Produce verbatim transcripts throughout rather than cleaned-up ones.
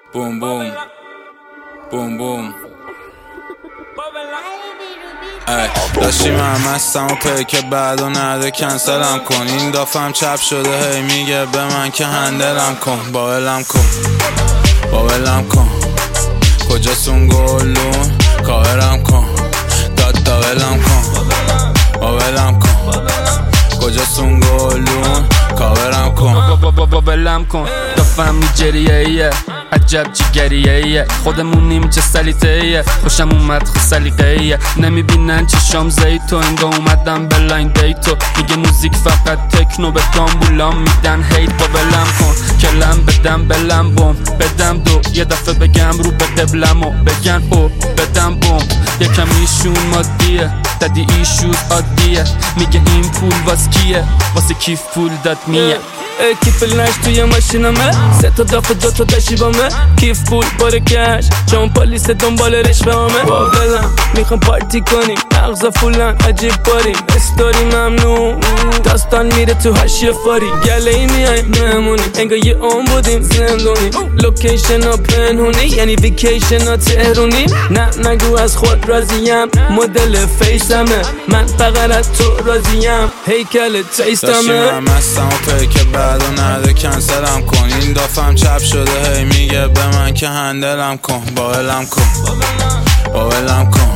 بوم بوم بوم بوم ای داشتیم هم هستم و پیک بعد و نده کنسلم کن. این دافم چپ شده هی میگه به من که هندلم کن. باولم کن باولم کن کجاست اون گلون کاورم کن. داد داولم کن باولم کن کجاست اون گلون کاورم کن. باولم کن دافم میجریه ایه عجب جگریه ایه خودمونیم چه سلیته ایه خوشم اومد خود سلیقه ایه نمیبینن چشام زیتو انگا اومدم به لاین دیتو میگه موزیک فقط تکنو به دامبولام میدن هیت. باولم کن کلم بدم بلم بوم بدم دو یه دفعه بگم رو به قبلمو بگن او بدم بوم یکم ایشون مادیه دادی ایشوز عادیه میگه این پول واس کیه واسه کیف پول داد میه. کیف لنش توی ماشینمه سه تا دافه دو تا دشیبامه کیف پول باره کش چون پلیس دنبال رشوه همه. باولم میخوام پارتی کنیم مغزا فولن عجیب باریم استوری ممنون داستان میره تو هشیه فاری گله ای میایم مهمونی انگا یه اون بودیم زندونی لوکیشن ها پنهونی یعنی ویکیشن ها تهرونی. نه نگو از خود راضیم مدل فیسمه من فقط از تو راضیم هیکل تیستمه. داشتیم هم هستم و پیک بعد و نده کنسلم کن. این دافم چپ شده هی میگه به من که هندلم کن. باولم کن باولم کن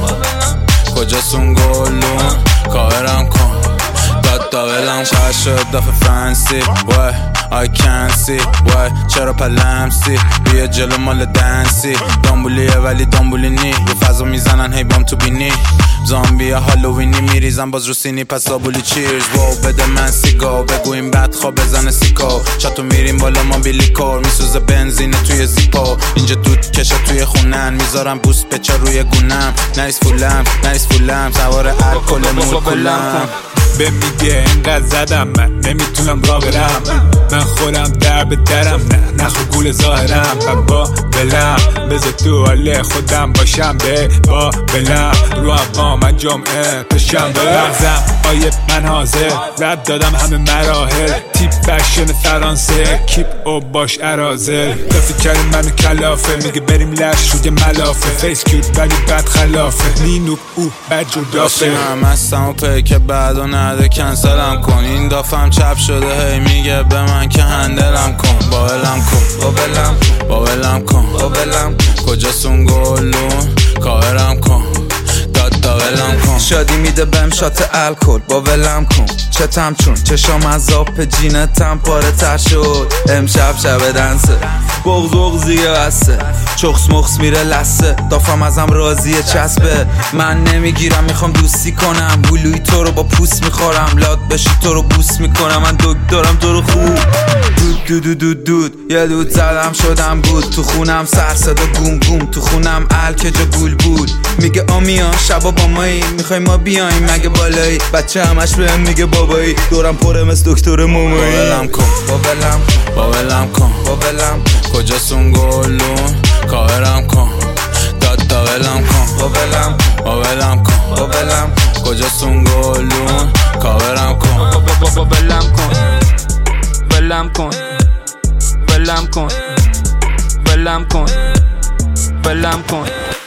کجاست اون گلون کاورم کن. داد داولم چه شد دافه فنسی وای I can't see why چرا پلمسی بیا جلو مال دنسی دامبولیه ولی دامبولی نی یه فضا میزنن هی بام تو بینی زامبیا هالووینی میریزن باز رو سینی پس دابولی چیرز واو بده من سیگا بگو این بد خواب بزنه سیکو چطور میریم بالا ما بیلیکور میسوزه بنزینه توی زیپو اینجا دود کشه توی خونن میذارم بوست پچه روی گونم نریس فولم نریس فولم سوار الکل مولکولم به میگه اینقدر زدم من نمیتونم را برم من خودم در به درم نه نخو گول ظاهرم من با بلم بذار تو حاله خودم باشم به با بلم رو هم من جمعه تا شنبه لغزم آیه من حاضر رد دادم همه مراحل تیپ فشن فرانسه کیپ او باش ارازل دفت کریم منو کلافه میگه بریم لش روی ملافه فیس کیوت ولی بد خلافه نینوب او بد جدافه. هم هستم و پیک بعد و نده کنسلم کن. این دافم چپ شده هی میگه به من که هندلم کن. باولم کن باولم باولم کن باولم کجاست اون گلون کاورم کن. داد داولم کن شادی میده بهم شات الکل باولم کن چتم چون چشام از آب جینتم پاره تر شد امشب شب دنسه بغض بغضیه بسته چخس مخس میره لسه دافم ازم راضیه چسبه من نمیگیرم میخوام دوستی کنم بلوی تو رو با پوست میخورم لاد بشی تو رو بوس میکنم من دکترم تو رو خوب دود دود دود دود دود یه دود زدم شدم بود تو خونم سر صدا گوم گوم تو خونم الکه جا گول بود میگه آمیان شبا با مایی میخوای ما بیایم مگه بالایی بچه همش بهم میگه بابایی دورم پره مثل دکتر مومایی. باولم کن باولم باولم کن باولم کجاست اون گلون کاورم کن. داد داولم کن باولم باولم کن باولم کجاست اون گلون کاورم کن. باولم کن ولم کن ولم کن ولم کن ولم کن